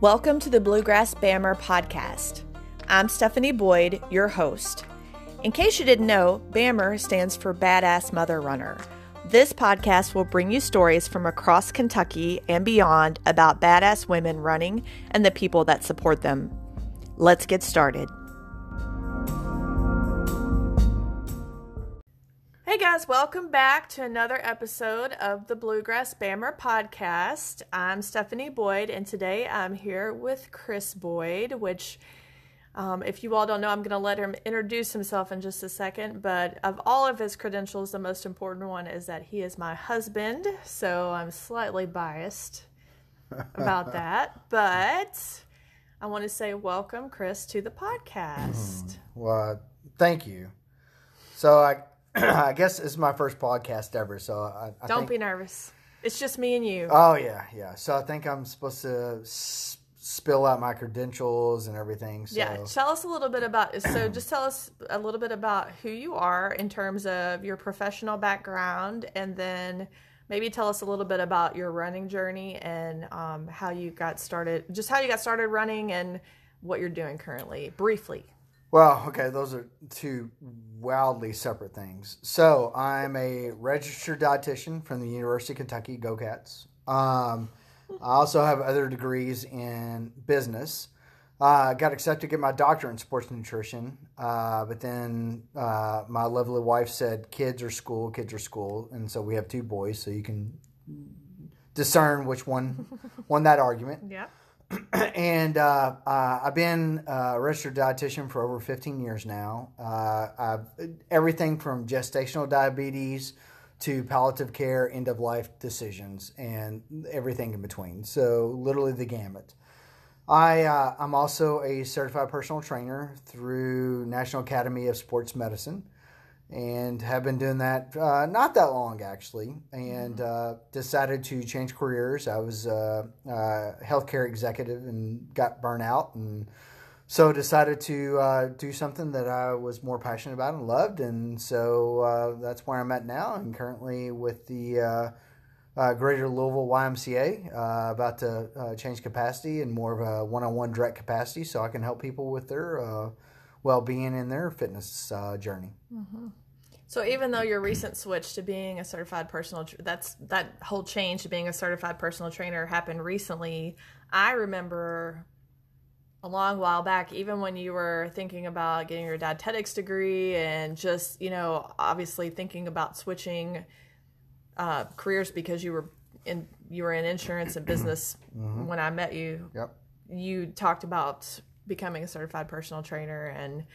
Welcome to the Bluegrass Bammer podcast. I'm Stephanie Boyd, your host. In case you didn't know, Bammer stands for Badass Mother Runner. This podcast will bring you stories from across Kentucky and beyond about badass women running and the people that support them. Let's get started. Hey guys, welcome back to another episode of the Bluegrass Bammer podcast. I'm Stephanie Boyd, and today I'm here with Chris Boyd, which, if you all don't know, I'm going to let him introduce himself in just a second, but of all of his credentials, the most important one is that he is my husband, so I'm slightly biased about that, but I want to say welcome, Chris, to the podcast. Well, thank you. So I guess this is my first podcast ever, so I Don't think... be nervous. It's just me and you. Oh, yeah. So I think I'm supposed to spill out my credentials and everything. So. Yeah, tell us a little bit about, just tell us a little bit about who you are in terms of your professional background, and then maybe tell us a little bit about your running journey and how you got started running and what you're doing currently, briefly. Well, okay, those are two wildly separate things. So I'm a registered dietitian from the University of Kentucky, Go Cats. I also have other degrees in business. Got accepted to get my doctorate in sports nutrition, but then my lovely wife said, kids are school, and so we have two boys, so you can discern which one won that argument. Yeah. And I've been a registered dietitian for over 15 years now. Everything from gestational diabetes to palliative care, end-of-life decisions, and everything in between. So literally the gamut. I'm also a certified personal trainer through National Academy of Sports Medicine, and have been doing that not that long, actually, and decided to change careers. I was a healthcare executive and got burnt out, and so decided to do something that I was more passionate about and loved, and so that's where I'm at now. I'm currently with the Greater Louisville YMCA, about to change capacity and more of a one-on-one direct capacity, so I can help people with their well-being in their fitness journey. Mm-hmm. So even though your recent switch to being a certified personal, that whole change to being a certified personal trainer happened recently, I remember a long while back, even when you were thinking about getting your dietetics degree and just, obviously thinking about switching careers because you were in insurance and business. Mm-hmm. When I met you. Yep. You talked about becoming a certified personal trainer, and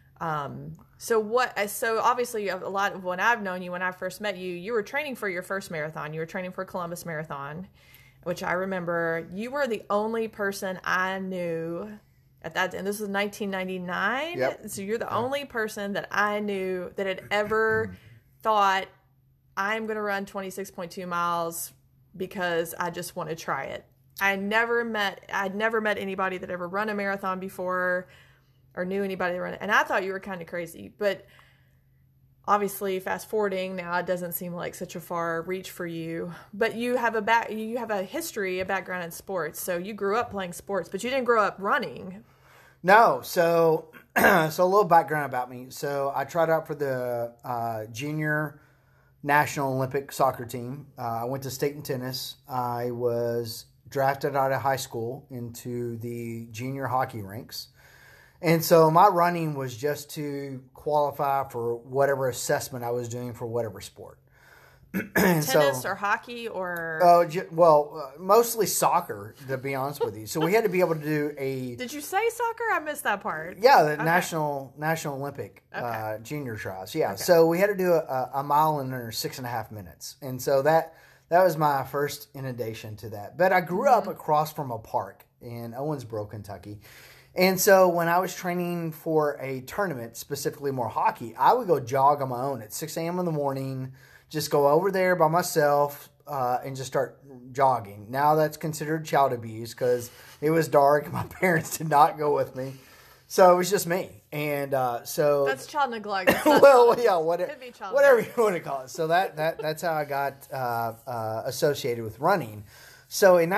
so obviously a lot of when I've known you, when I first met you, you were training for your first marathon. You were training for Columbus Marathon, which I remember you were the only person I knew at that, and this was 1999. Yep. So you're the only person that I knew that had ever thought, I'm going to run 26.2 miles because I just want to try it. I'd never met anybody that ever run a marathon before or knew anybody that run it. And I thought you were kind of crazy, but obviously fast forwarding now, it doesn't seem like such a far reach for you, but you have a background in sports. So you grew up playing sports, but you didn't grow up running. No. So a little background about me. So I tried out for the junior National Olympic soccer team. I went to state in tennis. I was drafted out of high school into the junior hockey ranks. And so my running was just to qualify for whatever assessment I was doing for whatever sport. Tennis or hockey or... mostly soccer, to be honest with you. So we had to be able to do a... Did you say soccer? I missed that part. Yeah, the National Olympic junior trials. Yeah, okay. So we had to do a mile in under 6.5 minutes. And so that was my first inundation to that. But I grew up across from a park in Owensboro, Kentucky. And so when I was training for a tournament, specifically more hockey, I would go jog on my own at 6 a.m. in the morning, just go over there by myself and just start jogging. Now that's considered child abuse because it was dark and my parents did not go with me. So it was just me. And so... That's child neglect. Well, yeah, whatever you want to call it. So that's how I got associated with running. So in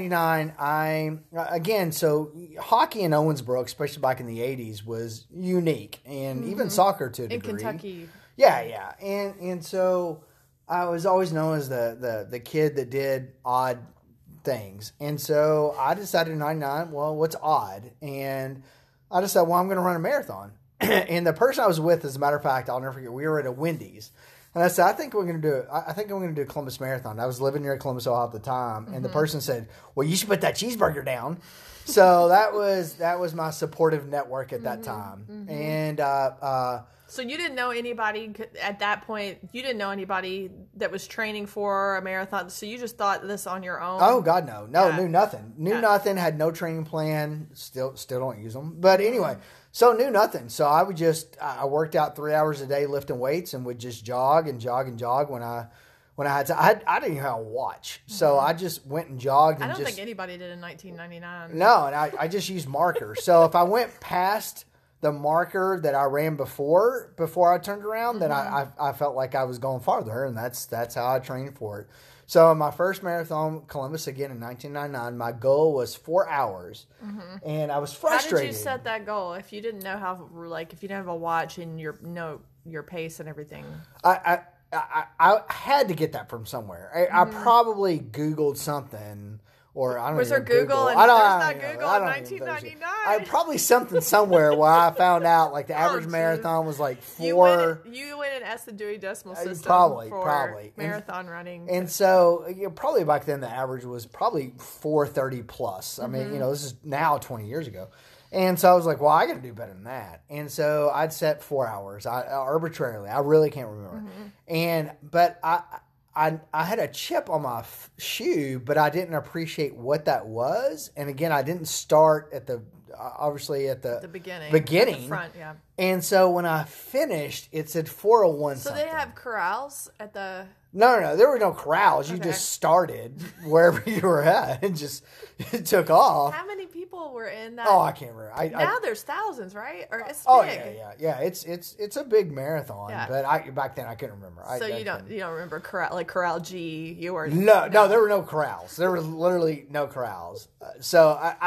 1999, so hockey in Owensboro, especially back in the 80s, was unique, and even soccer to a degree. In Kentucky. Yeah. And so I was always known as the kid that did odd things. And so I decided in 99, well, what's odd? And I decided, well, I'm going to run a marathon. And the person I was with, as a matter of fact, I'll never forget, we were at a Wendy's. And I said, I think I'm going to do a Columbus Marathon. I was living near Columbus, Ohio at the time. And the person said, well, you should put that cheeseburger down. So that was my supportive network at that time. And, so you didn't know anybody at that point. You didn't know anybody that was training for a marathon. So you just thought this on your own. Oh God, no, knew nothing. Nothing. Had no training plan. Still don't use them. But anyway, so knew nothing. So I would I worked out 3 hours a day lifting weights and would just jog when I had to. I didn't even have a watch, so I just went and jogged. And I don't think anybody did in 1999. No, and I just used markers. So if I went past the marker that I ran before I turned around, then I felt like I was going farther, and that's how I trained for it. So my first marathon, Columbus again in 1999, my goal was 4 hours, and I was frustrated. How did you set that goal if you didn't know how, like, if you didn't have a watch and your pace and everything? I had to get that from somewhere. I probably Googled something. Or I don't was know. Was there Google? And there's not Google in 1999. I probably something somewhere where I found out like the average marathon was like 4. You went and asked the Dewey Decimal System probably marathon running. And so probably back then the average was probably 4:30 plus. I mean, this is now 20 years ago. And so I was like, well, I got to do better than that. And so I'd set 4 hours arbitrarily. I really can't remember. But I had a chip on my shoe, but I didn't appreciate what that was. And again, I didn't start at the beginning. At the front, yeah. And so when I finished, it said 401 So something. they have corrals at the... No, there were no corrals. You just started wherever you were at and just took off. How many people were in that? Oh, I can't remember. Now there's thousands, right? Or it's big. Yeah. It's a big marathon, but back then I couldn't remember. So you don't remember Corral G? You were no, there were no corrals. There were literally no corrals. So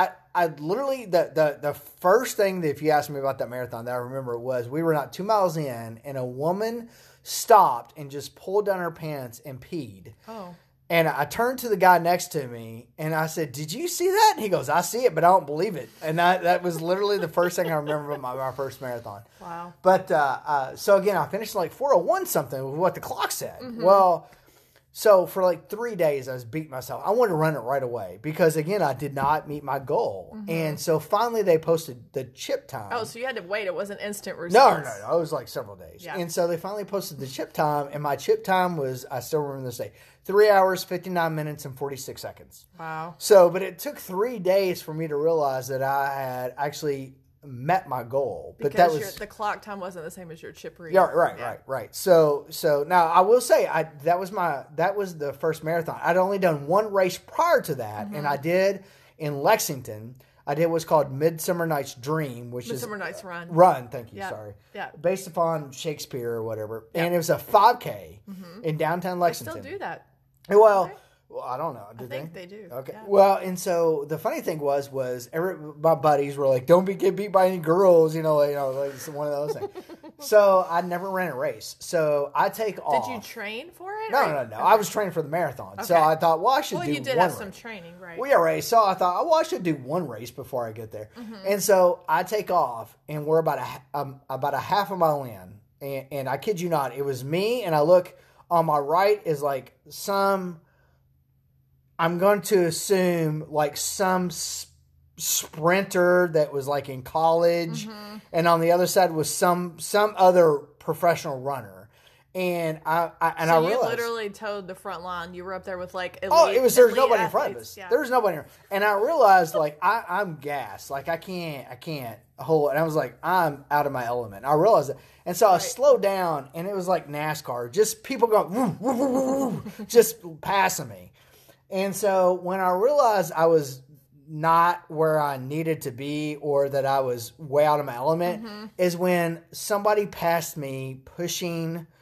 I literally the first thing that if you asked me about that marathon that I remember was we were not 2 miles in and a woman stopped and just pulled down her pants and peed. Oh. And I turned to the guy next to me and I said, "Did you see that?" And he goes, "I see it, but I don't believe it." And that was literally the first thing I remember about my first marathon. Wow. But so again, I finished like 401 something with what the clock said. Well, so for like 3 days, I was beating myself. I wanted to run it right away because, again, I did not meet my goal. And so finally they posted the chip time. Oh, so you had to wait. It wasn't instant No. results. It was like several days. Yeah. And so they finally posted the chip time, and my chip time was, I still remember this day, 3 hours, 59 minutes, and 46 seconds. Wow. So, but it took 3 days for me to realize that I had actually met my goal. But because that was the clock time wasn't the same as your chip read. Yeah, right. So now I will say that was the first marathon. I'd only done one race prior to that, and I did in Lexington. I did what's called Midsummer Night's Dream, which Midsummer Night's Run. Run, thank you. Yeah. Sorry. Yeah. Based upon Shakespeare or whatever, and it was a 5K in downtown Lexington. They still do that. Well, I don't know. I think they do. Okay. Yeah. Well, and so the funny thing was my buddies were like, "Don't get beat by any girls," like it's one of those things. So I never ran a race. So I take off. Did you train for it? No. I was training for the marathon. Okay. So I thought, well, I should do one race. Well, you did have some training, right? Well, yeah, right. So I thought, I should do one race before I get there. And so I take off, and we're about a half a mile in, and I kid you not, it was me, and I look on my right is like I'm going to assume like some sprinter that was like in college, and on the other side was some other professional runner. And I realized you literally towed the front line. You were up there with like there was nobody in front of us. Yeah. There was nobody. And I realized like I'm gassed. Like I can't hold. And I was like, I'm out of my element. I realized it. And so I slowed down, and it was like NASCAR, just people going woo, woo, woo, woo, woo, just passing me. And so when I realized I was not where I needed to be, or that I was way out of my element, is when somebody passed me pushing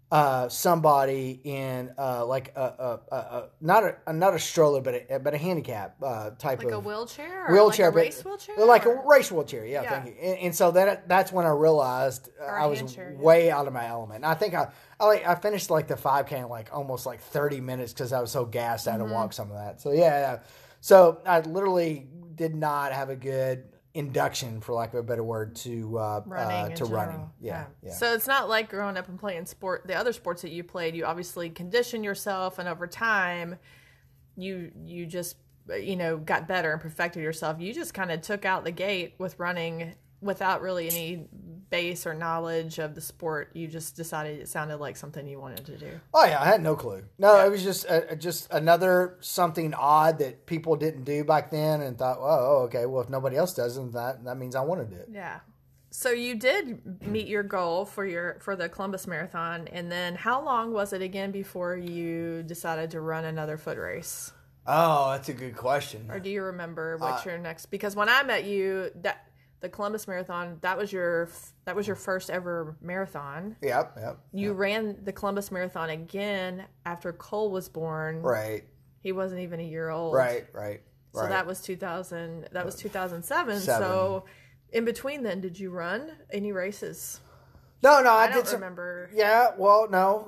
somebody in like not a stroller, but a handicap type Like of a wheelchair, or wheelchair, like a race wheelchair, like or? a race wheelchair. Yeah, Yeah. thank you. And so that's when I realized Or a I was hand chair, yeah. way out of my element. And I think I finished like the 5K in like almost like 30 minutes because I was so gassed I had to walk some of that. So yeah. So I literally did not have a good induction, for lack of a better word, to Running in running. general. Yeah. So it's not like growing up and playing the other sports that you played. You obviously conditioned yourself, and over time, you just got better and perfected yourself. You just kind of took out the gate with running without really any base or knowledge of the sport. You just decided it sounded like something you wanted to do. Oh yeah, I had no clue. No, It was just another something odd that people didn't do back then, and thought, oh, okay, well if nobody else does it, that means I want to do it. Yeah. So you did meet your goal for the Columbus Marathon, and then how long was it again before you decided to run another foot race? Oh, that's a good question. Or do you remember what your next? Because when I met you, the Columbus Marathon, that was your first ever marathon. Yep. You ran the Columbus Marathon again after Cole was born. Right. He wasn't even a year old. Right. So that was 2000. That was 2007. So in between then, did you run any races? No, I don't remember. Yeah. Well, no.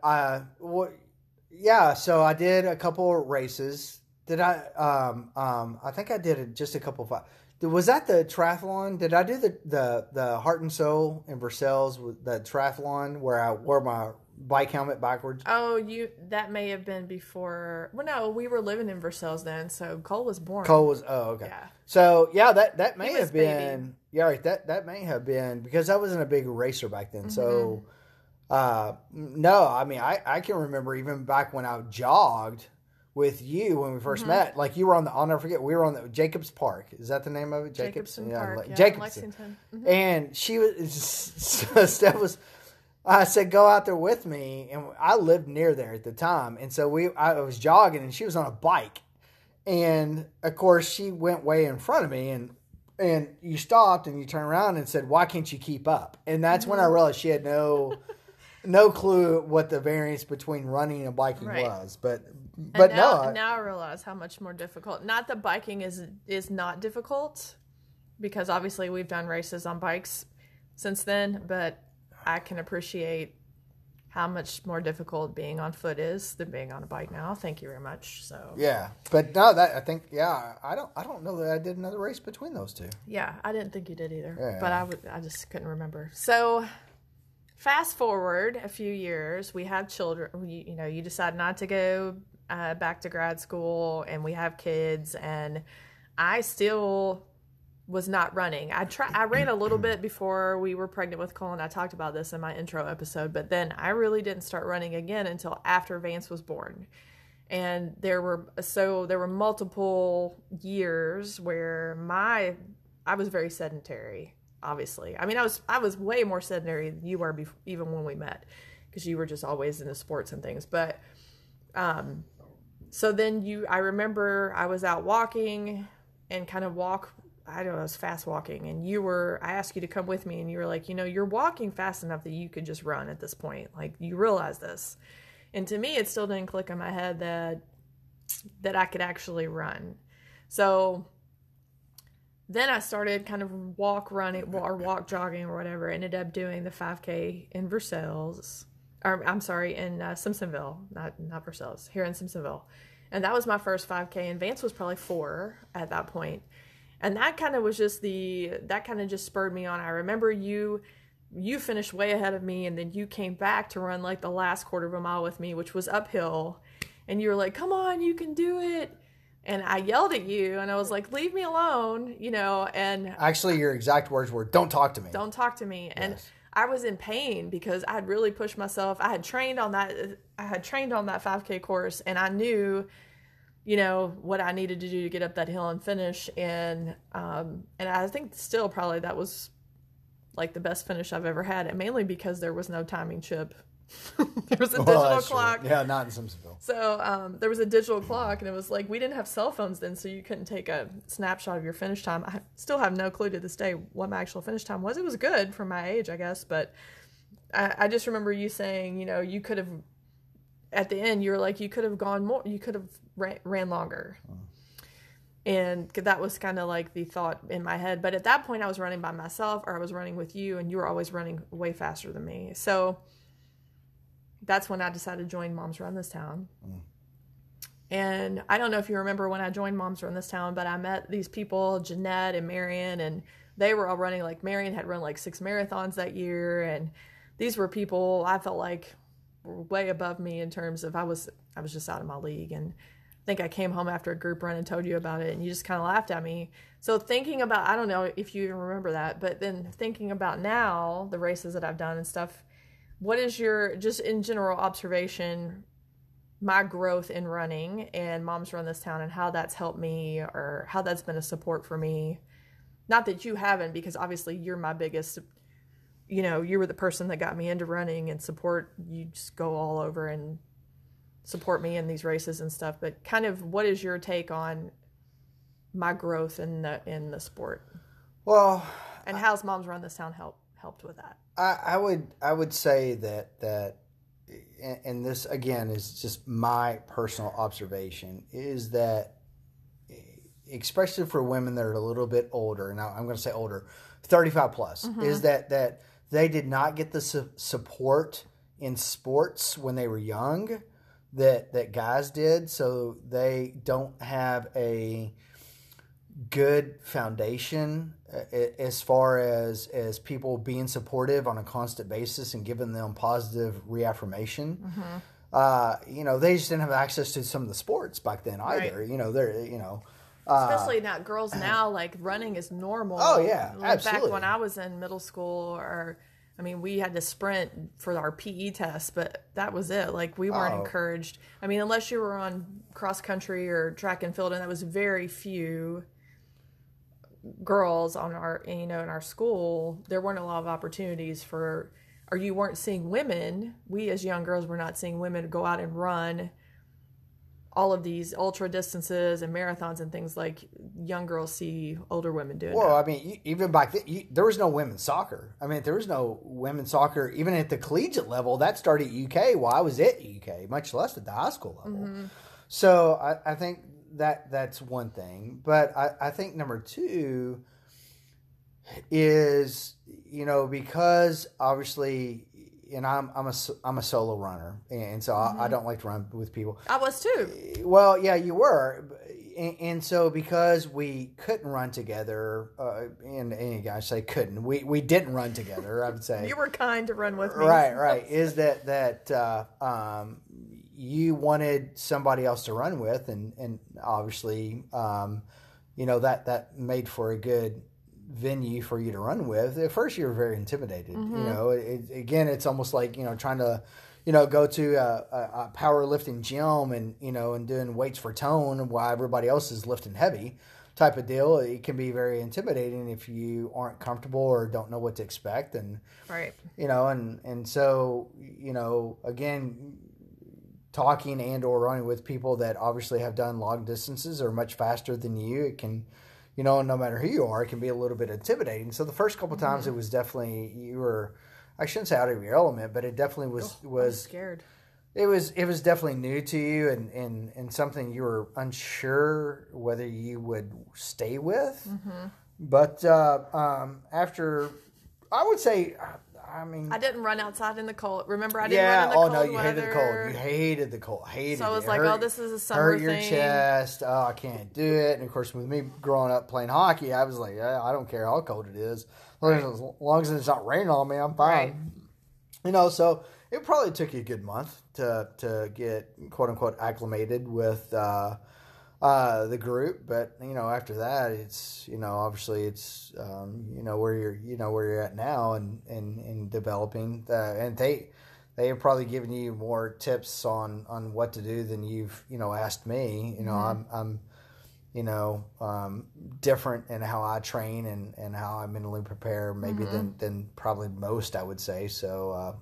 Yeah. So I did a couple of races. Did I? I think I did just a couple of. Was that the triathlon? Did I do the Heart and Soul in Versailles with the triathlon where I wore my bike helmet backwards? Oh, that may have been before. Well, no, we were living in Versailles then, so Cole was born. Okay. Yeah. So yeah, that may He have was been baby. yeah, right. That may have been because I wasn't a big racer back then. So no, I mean I can remember even back when I jogged with you when we 1st met. Like you were I'll never forget, we were on the Jacobs Park. Is that the name of it? Jacobson Park. Yeah, Jacobson. Lexington. Mm-hmm. And she was, Steph was, I said, go out there with me. And I lived near there at the time. And so I was jogging and she was on a bike. And of course she went way in front of me and you stopped and you turned around and said, why can't you keep up? And that's when I realized she had no clue what the variance between running and biking was. But now I realize how much more difficult. Not that biking is not difficult, because obviously we've done races on bikes since then, but I can appreciate how much more difficult being on foot is than being on a bike now. Thank you very much. So yeah, but no, I think I don't know that I did another race between those two. Yeah, I didn't think you did either, yeah. But I just couldn't remember. So fast forward a few years, we have children. You decide not to go back to grad school, and we have kids, and I still was not running. I ran a little bit before we were pregnant with Cole, and I talked about this in my intro episode, but then I really didn't start running again until after Vance was born. And there were multiple years where I was very sedentary, obviously. I mean, I was way more sedentary than you were even when we met, because you were just always into sports and things. But so then I remember I was out walking and kind of I don't know, I was fast walking, and I asked you to come with me, and you were like, you're walking fast enough that you could just run at this point. Like, you realize this. And to me, it still didn't click in my head that I could actually run. So then I started kind of walk jogging or whatever. Ended up doing the 5K in Versailles. Or, I'm sorry, in Simpsonville, not Versailles, here in Simpsonville. And that was my first 5K, and Vance was probably 4 at that point. And that kind of was just spurred me on. I remember you finished way ahead of me, and then you came back to run like the last quarter of a mile with me, which was uphill. And you were like, come on, you can do it. And I yelled at you, and I was like, leave me alone, and actually your exact words were, don't talk to me. Don't talk to me. And yes. I was in pain because I had really pushed myself. I had trained on that 5K course, and I knew what I needed to do to get up that hill and finish. And I think still probably that was like the best finish I've ever had. And mainly because there was no timing chip. There was a digital clock. True. Yeah, not in Simpsonville. So there was a digital clock, and it was like, we didn't have cell phones then, so you couldn't take a snapshot of your finish time. I still have no clue to this day what my actual finish time was. It was good for my age, I guess, but I just remember you saying, you could have, at the end, you were like, you could have gone more, you could have ran longer. And that was kind of like the thought in my head. But at that point, I was running by myself, or I was running with you, and you were always running way faster than me. So that's when I decided to join Moms Run This Town. And I don't know if you remember when I joined Moms Run This Town, but I met these people, Jeanette and Marion, and they were all running. Like, Marion had run like 6 marathons that year, and these were people I felt like were way above me in terms of I was just out of my league. And I think I came home after a group run and told you about it, and you just kind of laughed at me. So thinking about, I don't know if you even remember that, but then thinking about now, the races that I've done and stuff, what is your, just in general observation, my growth in running and Moms Run This Town, and how that's helped me, or how that's been a support for me? Not that you haven't, because obviously you're my biggest, you were the person that got me into running and support. You just go all over and support me in these races and stuff. But kind of, what is your take on my growth in the sport? Well, and how's Moms Run This Town helped with that? I would say that, and this again is just my personal observation, is that especially for women that are a little bit older, and I'm going to say older, 35 plus, is that they did not get the support in sports when they were young that guys did, so they don't have a good foundation as far as people being supportive on a constant basis and giving them positive reaffirmation. They just didn't have access to some of the sports back then either. Right. Especially now, girls now, like, running is normal. Oh yeah, absolutely. Back when I was in middle school, we had to sprint for our PE test, but that was it. Like, we weren't encouraged. Unless you were on cross country or track and field, and that was very few girls on our, in our school. There weren't a lot of opportunities or you weren't seeing women. We as young girls were not seeing women go out and run all of these ultra distances and marathons and things like young girls see older women doing. Well, even back then, there was no women's soccer. There was no women's soccer even at the collegiate level. That started at UK while I was at UK, much less at the high school level. So I think that's one thing. But I think number two is, because obviously, and I'm a solo runner, and so I don't like to run with people. I was too. Well, yeah, you were, and so because we couldn't run together, and I say couldn't, we didn't run together. I would say you were kind to run with me. Right. Is that you wanted somebody else to run with, and obviously, that made for a good venue for you to run with. At first you were very intimidated. Again, it's almost like trying to go to a powerlifting gym and doing weights for tone while everybody else is lifting heavy type of deal. It can be very intimidating if you aren't comfortable or don't know what to expect, and right, and so again, talking and or running with people that obviously have done long distances or much faster than you, it can, no matter who you are, it can be a little bit intimidating. So the first couple times it was definitely, you were, I shouldn't say out of your element, but it definitely was I was scared. It was definitely new to you and something you were unsure whether you would stay with. But after, I would say, I didn't run outside in the cold. Remember, I didn't run in the cold weather. You hated the cold. You hated the cold. So I was like, this is a summer thing. Hurt your chest. Oh, I can't do it. And of course, with me growing up playing hockey, I was like, I don't care how cold it is. As long as it's not raining on me, I'm fine. Right. So it probably took you a good month to get, quote unquote, acclimated with the group, but after that, it's obviously it's where you're at now and developing, and they have probably given you more tips on what to do than you've asked me. I'm different in how I train and how I mentally prepare maybe than probably most, I would say. So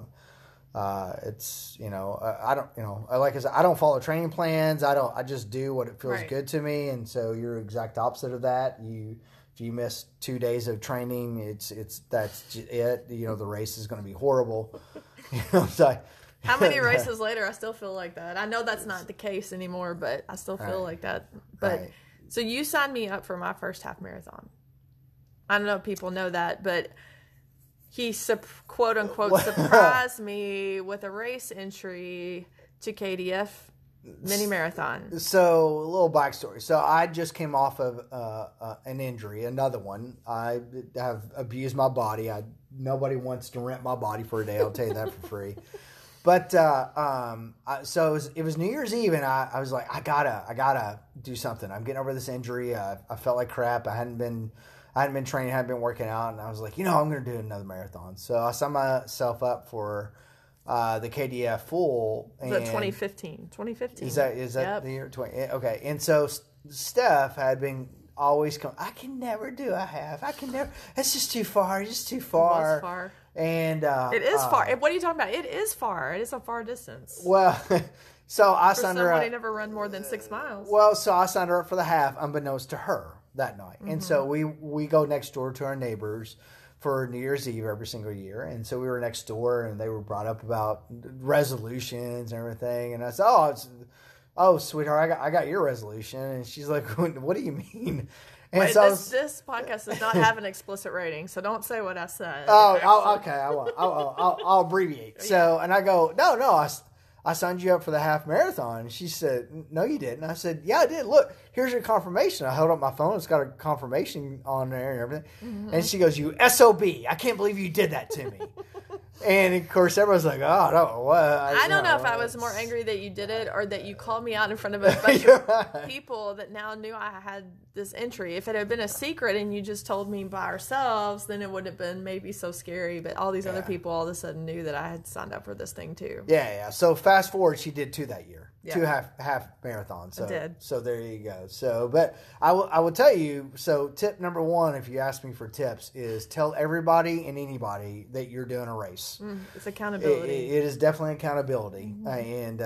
it's I don't like I said, I don't follow training plans. I just do what it feels good to me. And so you're exact opposite of that. You if you miss 2 days of training, that's it. You know, the race is going to be horrible. You know, so how many races later, I still feel like that. I know that's not the case anymore, but I still feel like that. But so you signed me up for my first half marathon. I don't know if people know that, but he quote unquote surprised me with a race entry to KDF mini marathon. So a little backstory. So I just came off of an injury, another one. I have abused my body. Nobody wants to rent my body for a day. I'll tell you that for free. But so it was New Year's Eve, and I was like, I gotta do something. I'm getting over this injury. I felt like crap. I hadn't been training, hadn't been working out, and I was like, I'm going to do another marathon. So I signed myself up for the KDF full. Was that 2015? 2015. Is that the year 20? Okay, and so Steph had been always I can never do a half. I can never. It's just too far. It's just too far. It was far. And it is far. What are you talking about? It is far. It is a far distance. Well, so I signed her up. Somebody never run more than 6 miles. Well, so I signed her up for the half, unbeknownst to her that night. And so we go next door to our neighbors for New Year's Eve every single year. And so we were next door, and they were brought up about resolutions and everything. And I said, oh, sweetheart, I got your resolution. And she's like, what do you mean? And wait, so this podcast does not have an explicit rating, so don't say what I said. Oh, okay. I won't. I'll abbreviate. So, and I go, no, I signed you up for the half marathon. And she said, no, you didn't. I said, yeah, I did. Look, here's your confirmation. I held up my phone. It's got a confirmation on there and everything. Mm-hmm. And she goes, you SOB. I can't believe you did that to me. And, of course, everyone's like, oh, no, what? I don't know if I was more angry that you did it or that you called me out in front of a bunch of people that now knew I had this entry. If it had been a secret and you just told me by ourselves, then it wouldn't have been maybe so scary. But all these other people all of a sudden knew that I had signed up for this thing, too. Yeah. So, fast forward, she did 2 that year. Yeah. 2 half marathons. So, I did. So there you go. So, but I will tell you. So, tip number 1, if you ask me for tips, is tell everybody and anybody that you're doing a race. It's accountability. It is definitely accountability, and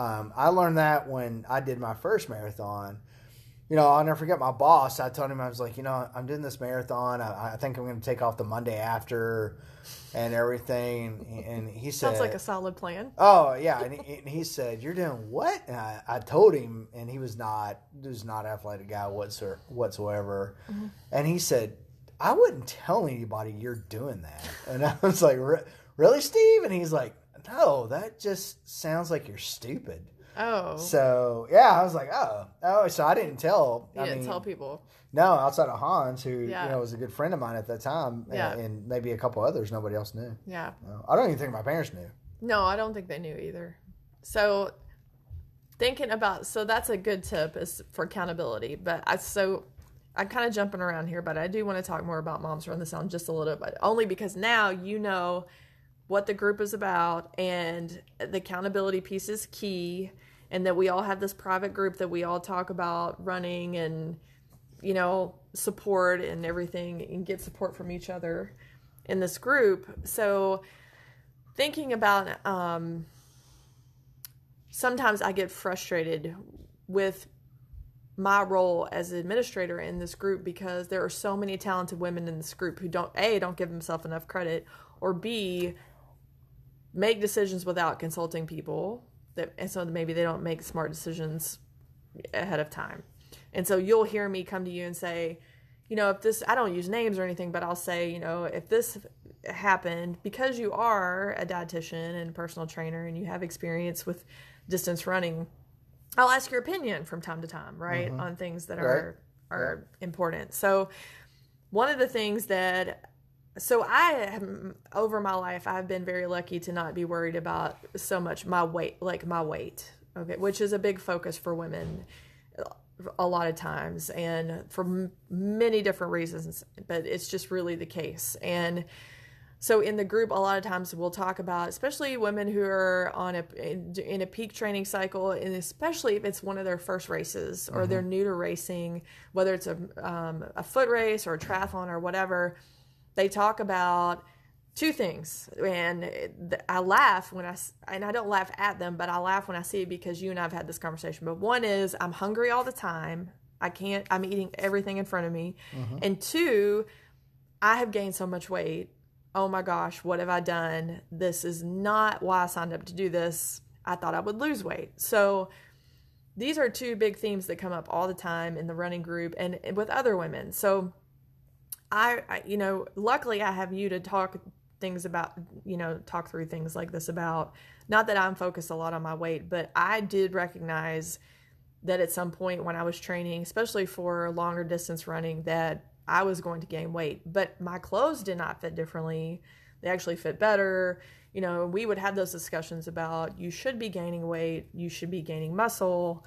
I learned that when I did my first marathon. I'll never forget my boss. I told him, I was like, I'm doing this marathon. I think I'm going to take off the Monday after and everything. And he said... Sounds like a solid plan. Oh, yeah. And he said, you're doing what? And I told him, and he was not an athletic guy whatsoever. Mm-hmm. And he said, I wouldn't tell anybody you're doing that. And I was like, really, Steve? And he's like, no, that just sounds like you're stupid. Oh. So, yeah, I was like, oh, so I didn't tell. You didn't tell people. No, outside of Hans, who was a good friend of mine at that time, and maybe a couple others, nobody else knew. Yeah. No, I don't even think my parents knew. No, I don't think they knew either. So, that's a good tip is for accountability. But I'm kind of jumping around here, but I do want to talk more about Moms Run the Sound just a little bit, only because now you know what the group is about, and the accountability piece is key, and that we all have this private group that we all talk about running and, support and everything, and get support from each other in this group. So thinking about, sometimes I get frustrated with my role as an administrator in this group because there are so many talented women in this group who don't give themselves enough credit, or B, make decisions without consulting people, and so maybe they don't make smart decisions ahead of time. And so you'll hear me come to you and say, if this, I don't use names or anything, but I'll say, if this happened, because you are a dietitian and personal trainer and you have experience with distance running, I'll ask your opinion from time to time, right, on things that are important. So one of the things over my life, I've been very lucky to not be worried about so much my weight, okay, which is a big focus for women a lot of times, and for many different reasons, but it's just really the case. And so in the group, a lot of times we'll talk about, especially women who are in a peak training cycle, and especially if it's one of their first races or they're new to racing, whether it's a foot race or a triathlon or whatever. They talk about 2 things, and I laugh and I don't laugh at them, but I laugh when I see it because you and I have had this conversation. But one is, I'm hungry all the time, I'm eating everything in front of me. And two, I have gained so much weight. Oh my gosh, what have I done? This is not why I signed up to do this. I thought I would lose weight. So these are two big themes that come up all the time in the running group and with other women. So I luckily I have you to talk through things like this about, not that I'm focused a lot on my weight, but I did recognize that at some point when I was training, especially for longer distance running, that I was going to gain weight, but my clothes did not fit differently. They actually fit better. We would have those discussions about, you should be gaining weight, you should be gaining muscle.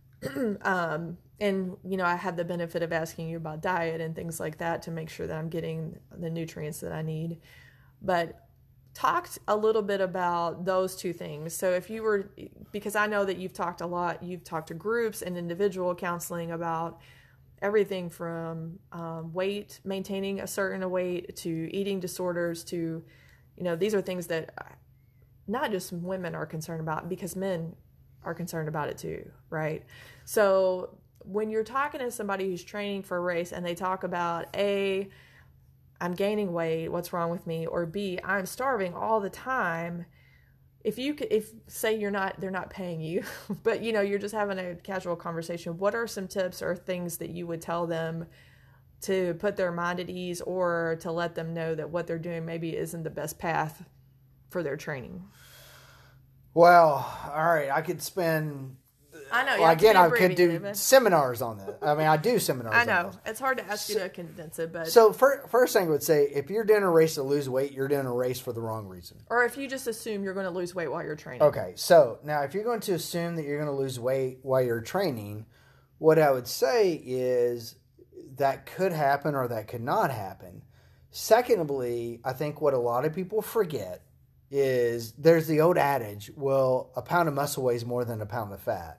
And, I had the benefit of asking you about diet and things like that to make sure that I'm getting the nutrients that I need. But talked a little bit about those two things. So because I know that you've talked a lot, you've talked to groups and individual counseling about everything from maintaining a certain weight, to eating disorders, to, these are things that not just women are concerned about, because men are concerned about it too, right? So when you're talking to somebody who's training for a race and they talk about A, I'm gaining weight, what's wrong with me? Or B, I'm starving all the time. If say they're not paying you, but you're just having a casual conversation, what are some tips or things that you would tell them to put their mind at ease, or to let them know that what they're doing maybe isn't the best path for their training? Well, all right, I could spend. I know. I could do seminars on that. I mean, I do seminars. I know. It's hard to ask you to condense it, but so first thing I would say, if you're doing a race to lose weight, you're doing a race for the wrong reason. Or if you just assume you're going to lose weight while you're training. Okay, so now if you're going to assume that you're going to lose weight while you're training, what I would say is that could happen or that could not happen. Secondly, I think what a lot of people forget is there's the old adage, well, a pound of muscle weighs more than a pound of fat.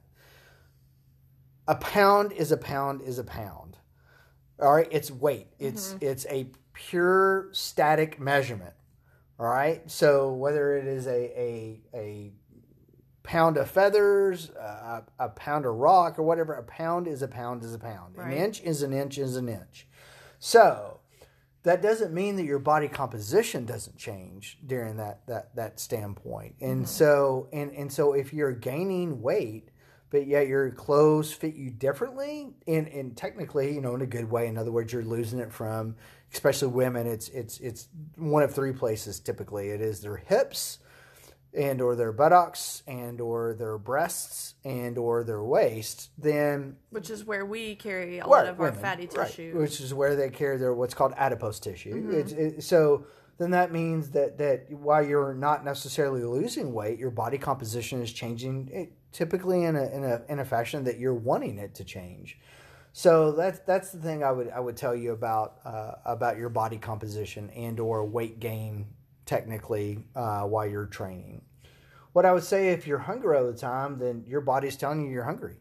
A pound is a pound is a pound. All right, it's weight. It's a pure static measurement. All right, so whether it is a pound of feathers, a pound of rock, or whatever, a pound is a pound is a pound. Right. An inch is an inch is an inch. So that doesn't mean that your body composition doesn't change during that standpoint. And so if you're gaining weight, but yet your clothes fit you differently, and technically, in a good way. In other words, you're losing it from, especially women, it's one of three places typically. It is their hips, and or their buttocks, and or their breasts, and or their waist. Then, which is where we carry a lot of our fatty tissue. Right, which is where they carry their what's called adipose tissue. So then that means that while you're not necessarily losing weight, your body composition is changing, typically in a fashion that you're wanting it to change. So that's the thing I would tell you about your body composition and or weight gain technically while you're training. What I would say, if you're hungry all the time, then your body's telling you you're hungry.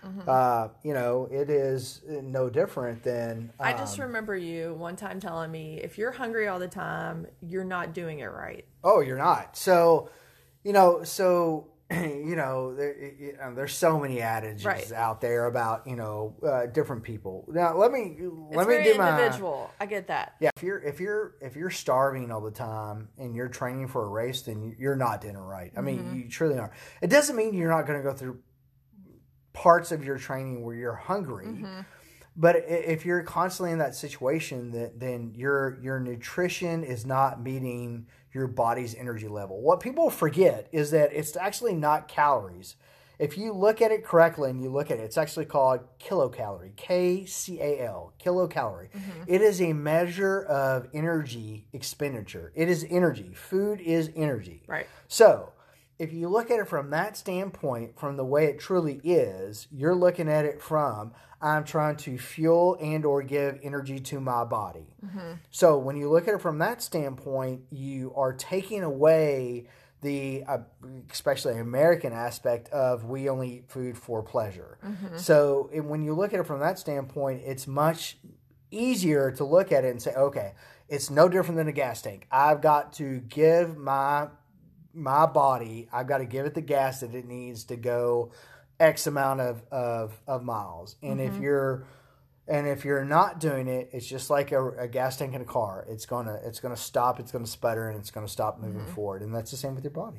It is no different than. I just remember you one time telling me, if you're hungry all the time, you're not doing it right. Oh, you're not. So, there's so many adages out there about different people. Now let me do my individual. I get that. Yeah, if you're starving all the time and you're training for a race, then you're not doing it right. I mean, you truly are. It doesn't mean you're not going to go through parts of your training where you're hungry. But if you're constantly in that situation, then your nutrition is not meeting your body's energy level. What people forget is that it's actually not calories. If you look at it correctly and you look at it, it's actually called kilocalorie, KCAL, kilocalorie. It is a measure of energy expenditure. It is energy. Food is energy. Right. So if you look at it from that standpoint, from the way it truly is, you're looking at it from, I'm trying to fuel and or give energy to my body. So when you look at it from that standpoint, you are taking away the, especially American aspect of, we only eat food for pleasure. So when you look at it from that standpoint, it's much easier to look at it and say, okay, it's no different than a gas tank. I've got to give my body, I've got to give it the gas that it needs to go X amount of miles. And if you're not doing it, it's just like a gas tank in a car. It's gonna stop. It's gonna sputter, and it's gonna stop moving forward. And that's the same with your body.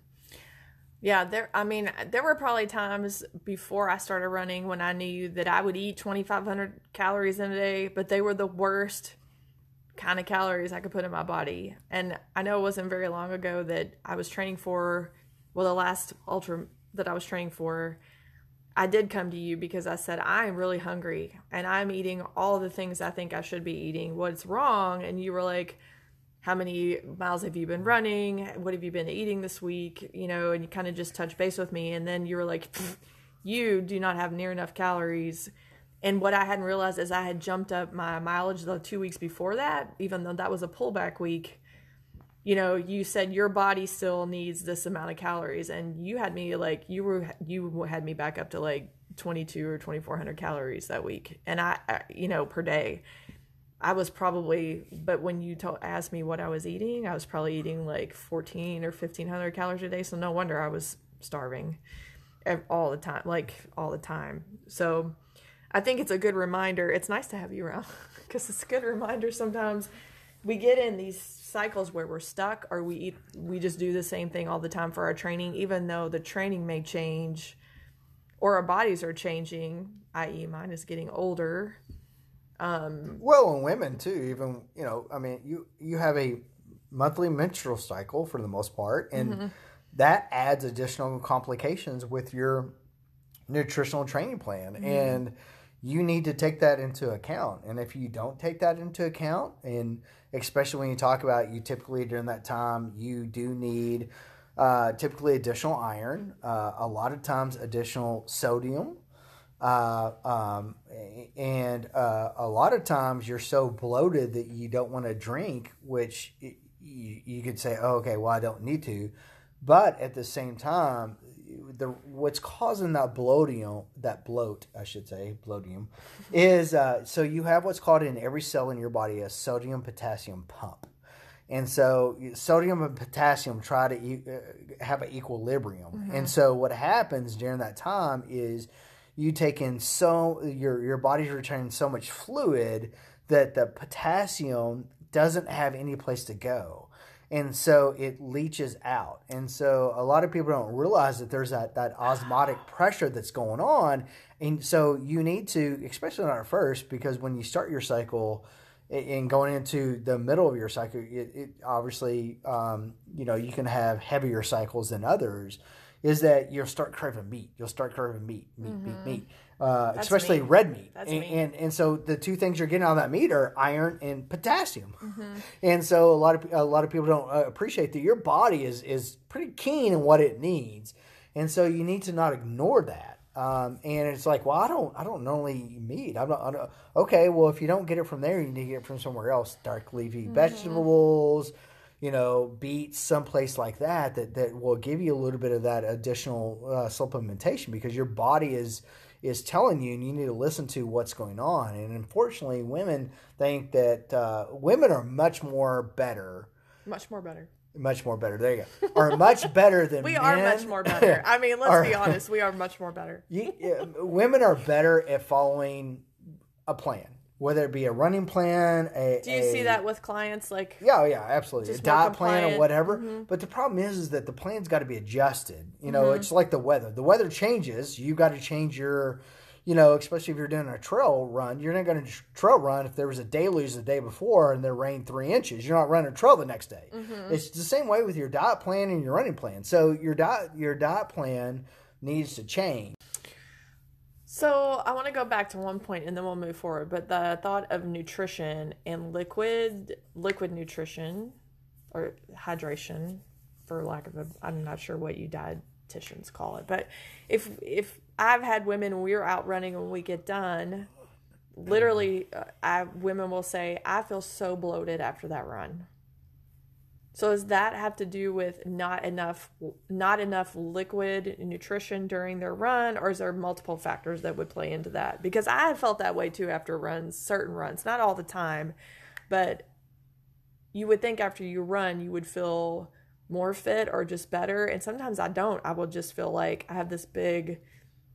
Yeah, there were probably times before I started running when I knew that I would eat 2,500 calories in a day, but they were the worst kind of calories I could put in my body. And I know it wasn't very long ago that I was training for, the last ultra that I was training for, I did come to you because I said, I'm really hungry and I'm eating all the things I think I should be eating. What's wrong? And you were like, how many miles have you been running? What have you been eating this week? And you kind of just touched base with me. And then you were like, you do not have near enough calories. And what I hadn't realized is I had jumped up my mileage the 2 weeks before that, even though that was a pullback week. You said your body still needs this amount of calories, and you had me you had me back up to like 22 or 2,400 calories that week, and I per day. I was probably, but when you asked me what I was eating, I was probably eating like 14 or 1,500 calories a day. So no wonder I was starving all the time. So I think it's a good reminder. It's nice to have you around because it's a good reminder. Sometimes we get in these cycles where we're stuck, or we just do the same thing all the time for our training, even though the training may change or our bodies are changing, i.e. mine is getting older. Well, in women too, even, you have a monthly menstrual cycle for the most part, and that adds additional complications with your nutritional training plan. And you need to take that into account. And if you don't take that into account, and especially when you talk about you typically during that time, you do need typically additional iron, a lot of times additional sodium. And a lot of times you're so bloated that you don't want to drink, which you could say, oh, okay, well, I don't need to. But at the same time, what's causing that bloat, is so you have what's called in every cell in your body a sodium-potassium pump. And so sodium and potassium try to have an equilibrium. And so what happens during that time is you take in your body's returning so much fluid that the potassium doesn't have any place to go. And so it leaches out. And so a lot of people don't realize that there's that osmotic pressure that's going on. And so you need to, especially not at first, because when you start your cycle and going into the middle of your cycle, it obviously, you can have heavier cycles than others, is that you'll start craving meat. You'll start craving meat. Especially red meat. And so the two things you're getting out of that meat are iron and potassium. And so a lot of people don't appreciate that your body is pretty keen in what it needs. And so you need to not ignore that. And it's like, well, I don't normally eat meat. Okay, well, if you don't get it from there, you need to get it from somewhere else. Dark leafy vegetables, beets, someplace like that will give you a little bit of that additional supplementation, because your body is telling you, and you need to listen to what's going on. And unfortunately, women think that women are much more better. There you go. Are much better than we men. are much more better. I mean, let's be honest. We are much more better. Women are better at following a plan, whether it be a running plan. Do you see that with clients? Yeah, absolutely. A diet plan or whatever. But the problem is that the plan's got to be adjusted. It's like the weather. The weather changes. You got to change your, especially if you're doing a trail run. You're not going to trail run if there was a deluge the day before and there rained 3 inches. You're not running a trail the next day. It's the same way with your diet plan and your running plan. So your diet plan needs to change. So I want to go back to one point and then we'll move forward. But the thought of nutrition and liquid nutrition or hydration, for lack of I'm not sure what you dietitians call it. But if I've had women, when we're out running and when we get done, literally women will say, I feel so bloated after that run. So does that have to do with not enough liquid nutrition during their run, or is there multiple factors that would play into that? Because I have felt that way too after runs, certain runs, not all the time, but you would think after you run, you would feel more fit or just better. And sometimes I don't. I will just feel like I have this big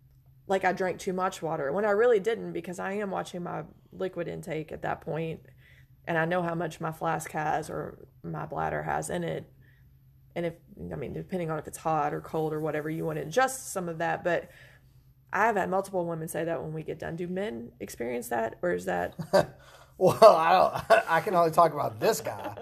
like I drank too much water when I really didn't, because I am watching my liquid intake at that point, and I know how much my flask has or my bladder has in it. And if, I mean, depending on if it's hot or cold or whatever, you want to adjust some of that. But I've had multiple women say that when we get done. Do men experience that, or is that? Well, I can only talk about this guy.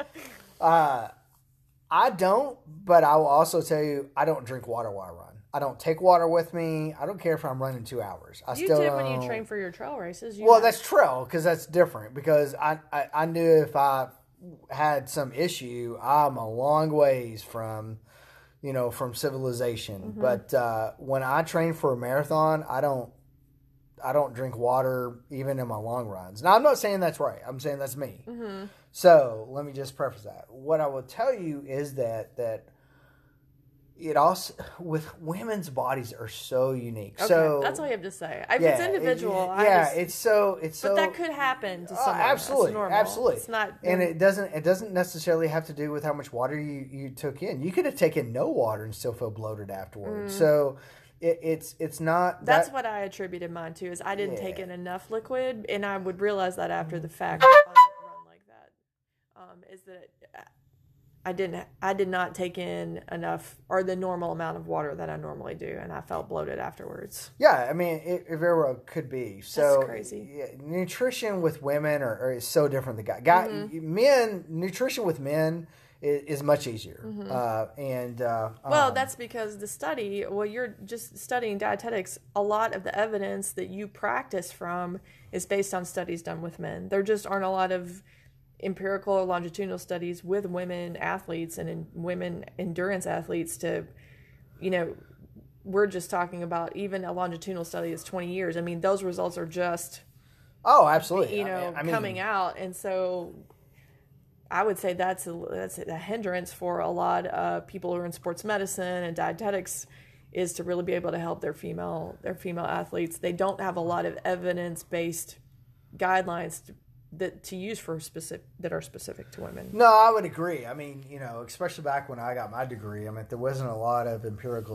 I don't, but I will also tell you, I don't drink water while I run. I don't take water with me. I don't care if I'm running 2 hours. You did when you train for your trail races. That's trail, because that's different. Because I knew if I had some issue, I'm a long ways from, from civilization. Mm-hmm. But when I train for a marathon, I don't drink water even in my long runs. Now, I'm not saying that's right. I'm saying that's me. Mm-hmm. So let me just preface that. What I will tell you is that it also, with women's bodies, are so unique. Okay, so that's all you have to say. If it's individual, it's so. But that could happen to someone. Absolutely, absolutely. It's not, and it doesn't necessarily have to do with how much water you took in. You could have taken no water and still feel bloated afterwards. So it's not. That's what I attributed mine to. Is I didn't take in enough liquid, and I would realize that after the fact. If I run like that, is that I did not take in enough or the normal amount of water that I normally do, and I felt bloated afterwards. Yeah, I mean, it very well could be. So that's crazy. Yeah, nutrition with women is so different than guys. Men, nutrition with men is much easier. Mm-hmm. Well, that's because the study. Well, you're just studying dietetics. A lot of the evidence that you practice from is based on studies done with men. There just aren't a lot of empirical or longitudinal studies with women athletes and women endurance athletes to, we're just talking about even a longitudinal study is 20 years. I mean, those results are just, absolutely, coming out. And so I would say that's a hindrance for a lot of people who are in sports medicine and dietetics, is to really be able to help their female athletes. They don't have a lot of evidence-based guidelines to use that are specific to women. No, I would agree. I mean, especially back when I got my degree, I mean, there wasn't a lot of empirical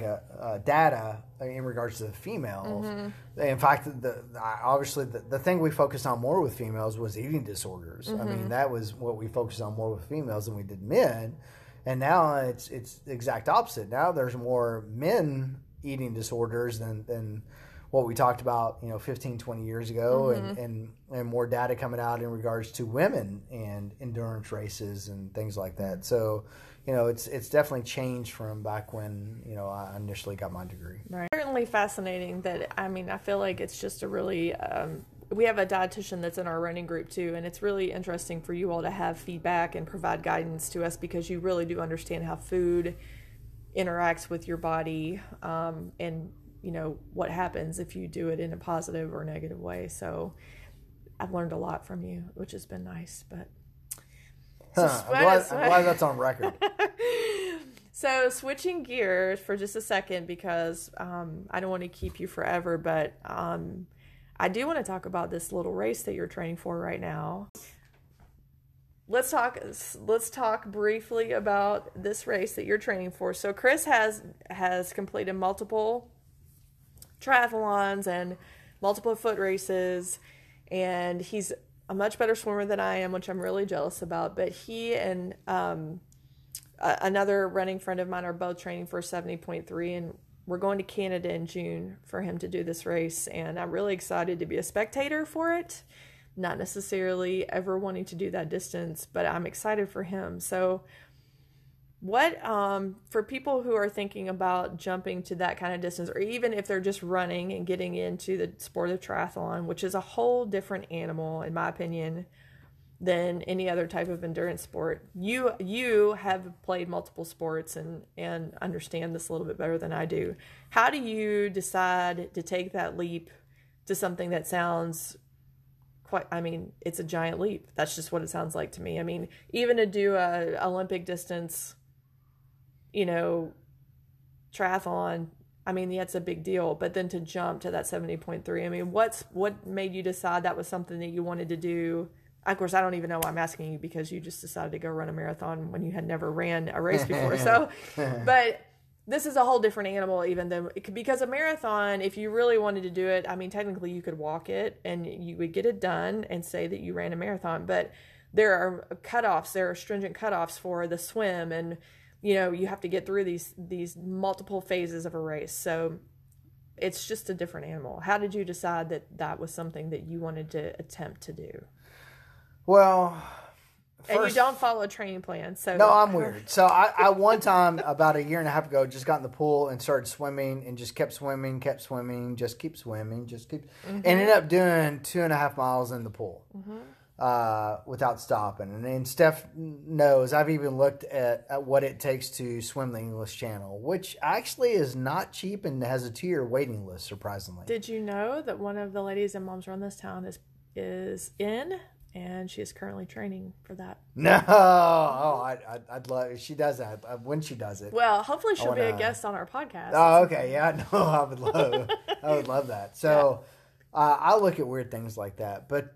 data in regards to the females. Mm-hmm. In fact, obviously the thing we focused on more with females was eating disorders. Mm-hmm. I mean, that was what we focused on more with females than we did men. And now it's the exact opposite. Now there's more men eating disorders than what we talked about, 15, 20 years ago, mm-hmm. and more data coming out in regards to women and endurance races and things like that. So, it's definitely changed from back when, I initially got my degree. Right. Certainly fascinating that, I feel like it's just a really, we have a dietitian that's in our running group too, and it's really interesting for you all to have feedback and provide guidance to us, because you really do understand how food interacts with your body, and what happens if you do it in a positive or negative way. So I've learned a lot from you, which has been nice. But I'm glad that's on record. So switching gears for just a second, because I don't want to keep you forever, but I do want to talk about this little race that you're training for right now. Let's talk briefly about this race that you're training for. So Chris has completed multiple triathlons and multiple foot races, and he's a much better swimmer than I am, which I'm really jealous about. But he and another running friend of mine are both training for 70.3, and we're going to Canada in June for him to do this race, and I'm really excited to be a spectator for it. Not necessarily ever wanting to do that distance, but I'm excited for him. So what, for people who are thinking about jumping to that kind of distance, or even if they're just running and getting into the sport of triathlon, which is a whole different animal, in my opinion, than any other type of endurance sport. You have played multiple sports and understand this a little bit better than I do. How do you decide to take that leap to something that sounds it's a giant leap. That's just what it sounds like to me. I mean, even to do a Olympic distance, triathlon, that's a big deal. But then to jump to that 70.3, what made you decide that was something that you wanted to do? Of course, I don't even know why I'm asking you, because you just decided to go run a marathon when you had never ran a race before. So, but this is a whole different animal even than because a marathon, if you really wanted to do it, I mean, technically you could walk it and you would get it done and say that you ran a marathon, but there are cutoffs, there are stringent cutoffs for the swim, and you have to get through these multiple phases of a race. So it's just a different animal. How did you decide that was something that you wanted to attempt to do? Well, and you don't follow a training plan, so no, I'm weird. So I one time about a year and a half ago just got in the pool and started swimming and just kept swimming, just keep swimming, ended up doing 2.5 miles in the pool without stopping. And then Steph knows I've even looked at what it takes to swim the English Channel, which actually is not cheap and has a 2-year waiting list, surprisingly. Did you know that one of the ladies in Moms Run This Town is in? And she is currently training for that. No, I'd love if she does that. When she does it, well, hopefully she'll be a guest on our podcast. Oh, okay, yeah, no, I would love that. So, I look at weird things like that, but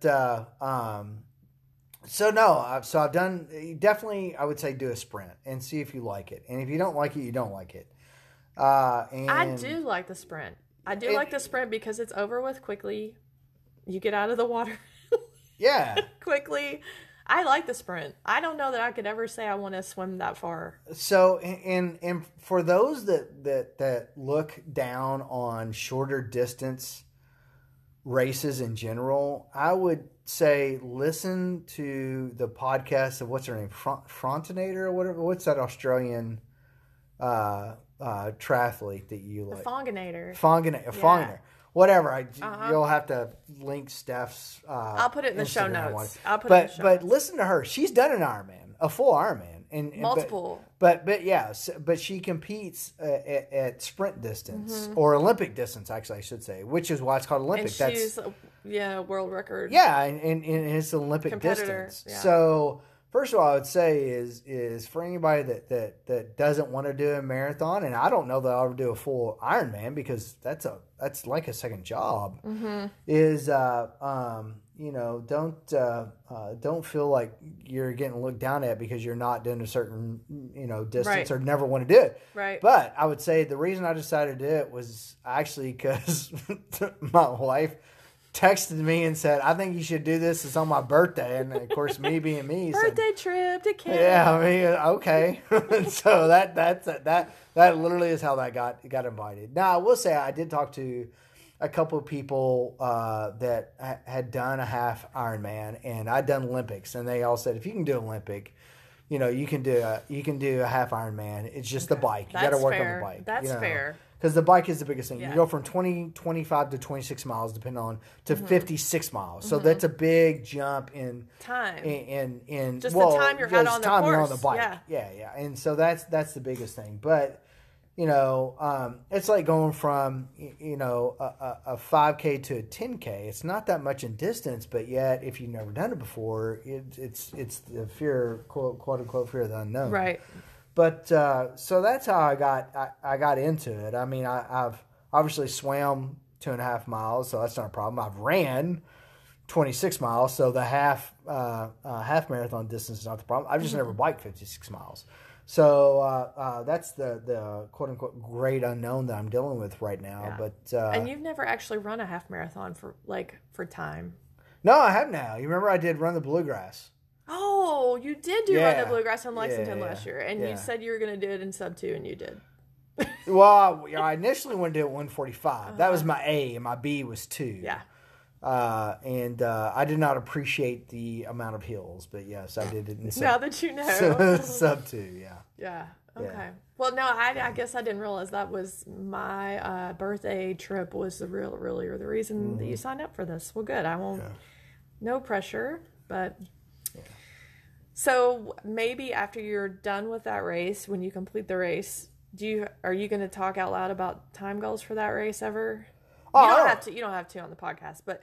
so I've done definitely. I would say do a sprint and see if you like it, and if you don't like it, you don't like it. And I do like the sprint. I do like the sprint because it's over with quickly. You get out of the water. Yeah. Quickly. I like the sprint. I don't know that I could ever say I want to swim that far. So, and for those that look down on shorter distance races in general, I would say listen to the podcast of what's her name, Frontinator or whatever. What's that Australian triathlete that you like? Fonginator. Whatever, you'll have to link Steph's. I'll put it in the show notes. But listen to her. She's done an Ironman, a full Ironman, and multiple. But she competes at sprint distance or Olympic distance, actually, I should say, which is why it's called Olympic. And she's world record. Yeah, and it's Olympic distance. Yeah. So. First of all, I would say is for anybody that doesn't want to do a marathon, and I don't know that I'll ever do a full Ironman because that's like a second job. Is don't feel like you're getting looked down at because you're not doing a certain distance or never want to do it. Right. But I would say the reason I decided to do it was actually because my wife texted me and said, "I think you should do this. It's on my birthday." And of course, me being me, birthday trip to Canada. Yeah, I mean, okay. So that literally is how that got invited. Now, I will say I did talk to a couple of people that had done a half Ironman, and I'd done Olympics, and they all said if you can do Olympic, you can do a half Ironman. It's just the bike. You got to work on the bike. That's fair. Because the bike is the biggest thing. Yeah. You go from 25 to 26 miles, depending on, to 56 miles. So that's a big jump in time. In just the time you're out on the course. You're on the bike. Yeah. And so that's the biggest thing. But it's like going from a 5K to a 10K. It's not that much in distance, but yet if you've never done it before, it's the fear, quote unquote, fear of the unknown. Right. But so that's how I got into it. I mean, I've obviously swam 2.5 miles, so that's not a problem. I've ran 26 miles, so the half marathon distance is not the problem. I've just never biked 56 miles. So that's the quote unquote great unknown that I'm dealing with right now. Yeah. But and you've never actually run a half marathon for time. No, I have now. You remember I did run the Bluegrass. Oh, you did run the Bluegrass in Lexington last year, and you said you were going to do it in sub 2, and you did. Well, I initially wanted to do it 145. That was my A, and my B was 2. Yeah. And I did not appreciate the amount of hills, but yes, I did it in now that you know. Sub 2, yeah. Yeah. Okay. Yeah. Well, no, I guess I didn't realize that was my birthday trip was the reason that you signed up for this. Well, good. I won't. Yeah. No pressure, but. Yeah. So maybe after you're done with that race, when you complete the race, are you going to talk out loud about time goals for that race ever? You don't have to on the podcast, but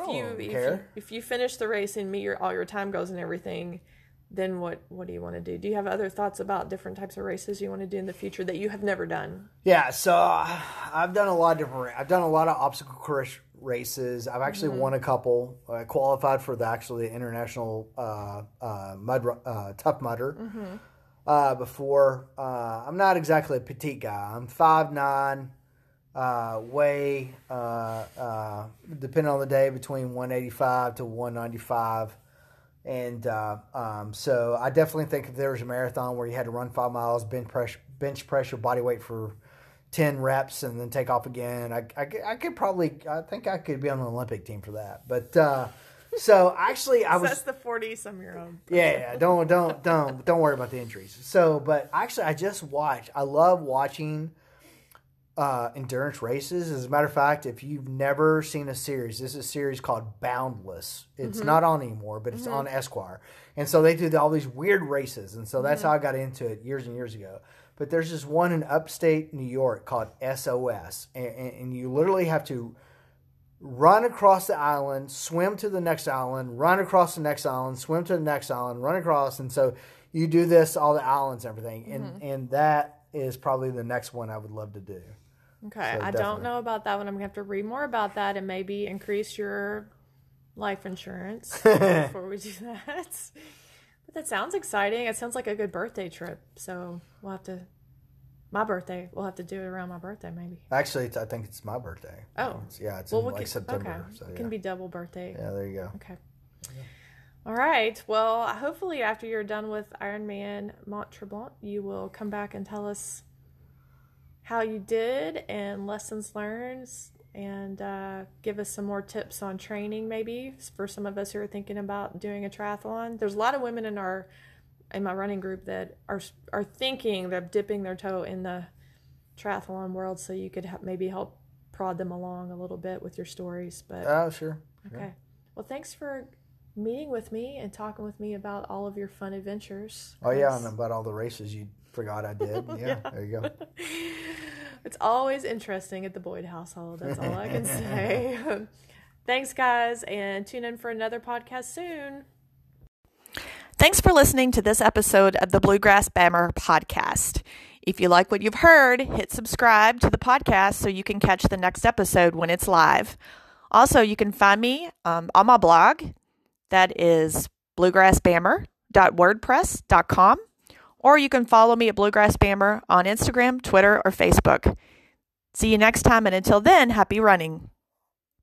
if you finish the race and meet all your time goals and everything, then what do you want to do? Do you have other thoughts about different types of races you want to do in the future that you have never done? Yeah, so I've done a lot of obstacle course races. I've actually won a couple. I qualified for the international Tough Mudder. before. I'm not exactly a petite guy. I'm 5'9", weigh, depending on the day, between 185 to 195. And so I definitely think if there was a marathon where you had to run 5 miles, bench pressure, body weight for 10 reps, and then take off again, I think I could be on the Olympic team for that. But so actually, that's the 40-some-year-old. Yeah, don't worry about the injuries. So, but actually, I love watching endurance races. As a matter of fact, if you've never seen a series, this is a series called Boundless. It's not on anymore, but it's on Esquire. And so they do all these weird races. And so that's how I got into it years and years ago. But there's this one in upstate New York called SOS. And you literally have to run across the island, swim to the next island, run across the next island, swim to the next island, run across. And so you do this, all the islands and everything. And that is probably the next one I would love to do. Okay, so I don't know about that one. I'm going to have to read more about that and maybe increase your life insurance before we do that. But that sounds exciting. It sounds like a good birthday trip. So we'll have to do it around my birthday maybe. Actually, I think it's my birthday. Oh. It's in September. Okay. So, yeah. It can be double birthday. Yeah, there you go. Okay. Yeah. All right. Well, hopefully after you're done with Ironman Mont Tremblant, you will come back and tell us how you did and lessons learned, and give us some more tips on training maybe for some of us who are thinking about doing a triathlon. There's a lot of women in my running group that are thinking they're dipping their toe in the triathlon world, so you could maybe help prod them along a little bit with your stories. But oh, sure. Okay. Yeah. Well, thanks for meeting with me and talking with me about all of your fun adventures. Oh, yeah, and about all the races you forgot I did. Yeah, there you go. It's always interesting at the Boyd household. That's all I can say. Thanks, guys, and tune in for another podcast soon. Thanks for listening to this episode of the Bluegrass Bammer podcast. If you like what you've heard, hit subscribe to the podcast so you can catch the next episode when it's live. Also, you can find me on my blog. That is bluegrassbammer.wordpress.com. Or you can follow me at Bluegrass Bammer on Instagram, Twitter, or Facebook. See you next time, and until then, happy running.